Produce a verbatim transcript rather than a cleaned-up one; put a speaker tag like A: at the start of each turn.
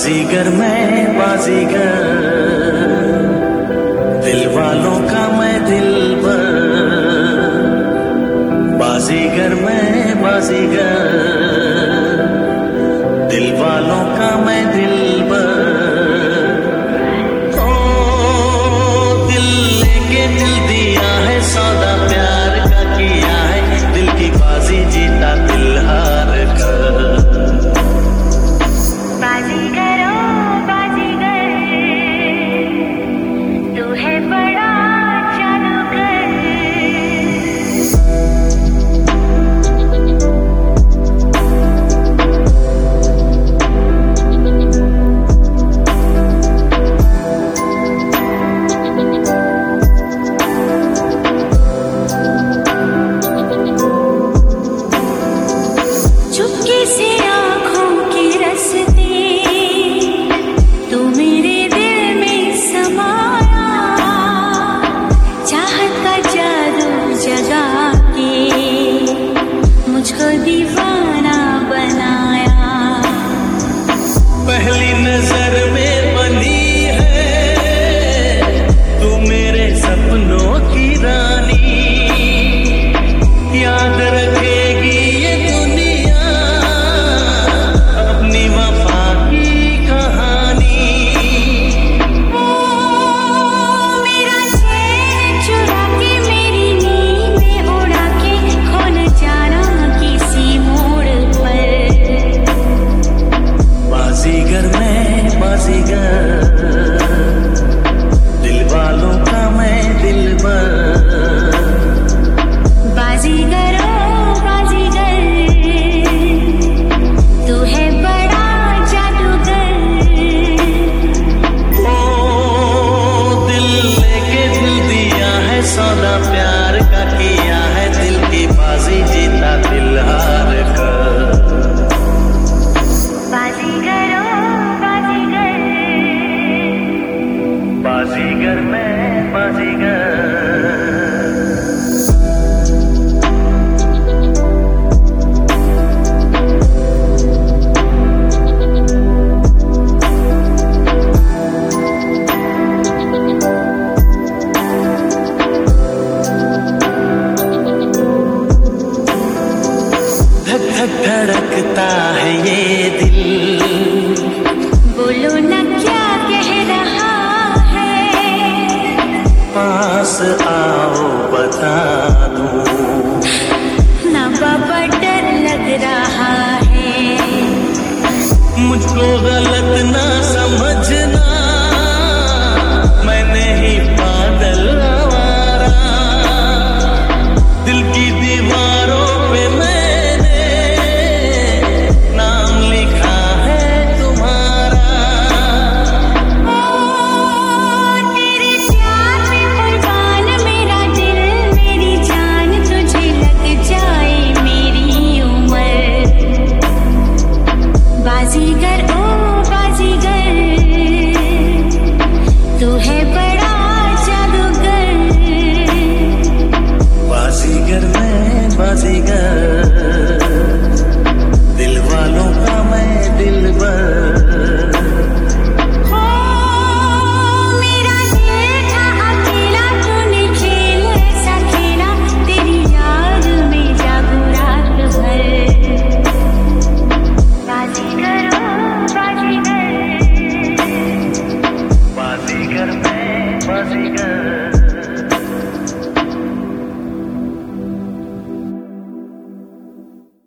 A: बाजीगर मैं बाजीगर, दिल वालों का मैं दिलबर। बाजीगर मैं बाजीगर, दिल वालों का मैं दिलबर। ओ दिल लेके दिल दिया है, सौदा प्यार का किया है, दिल की बाजी जीता दिल हार कर।
B: बाजीगर ओ बाजीगर, तू है बड़ा जादूगर। चुपके से आँखों की रस्ते, तू मेरे दिल में समाया, चाहत का जादू जगा के मुझको दीवाना बनाया।
A: पहली नजर में बनी है तू मेरे सपनों की रानी, याद रखेगी ये दुनिया अपनी वफा की कहानी।
B: ओ मेरा चैन चुरा के मेरी नींद में उड़ा के खो न जाना किसी मोड़ पर।
A: बाजीगर मैं बाजीगर, दिल वालों का मैं दिलबर।
B: बाजीगर ओ बाजीगर, तू है बड़ा जादूगर।
A: ओ दिल लेके दिल दिया है, सौदा प्यार का किया है, दिल की बाजी जीता दिल हार कर।
B: बाजीगर ओ बाजीगर,
A: बाजीगर मैं बाजीगर। धक धक धड़कता है ये दिल,
B: बोलो न क्या कह रहा है।
A: पास आओ बता दूं,
B: ना बाबा डर लग रहा है।
A: मुझको गलत ना समझना, मैं नहीं पागल आवारा। दिल की दीवारों पे मैंने नाम लिखा है तुम्हारा।
B: ओ तेरे प्यार में कुर्बान मेरा दिल, मेरी जान तुझे लग जाए मेरी उम्र। बाजीगर ओ बाजीगर, तू है बड़ा जादूगर।
A: बाजीगर मैं बाजीगर, दिल वालों का मैं दिलबर।
B: हो मेरा दिल था अकेला, तूने खेल ऐसा खेला, तेरी याद में जागू रात भर। बाजीगर ओ बाजीगर,
A: बाजीगर मैं बाजीगर।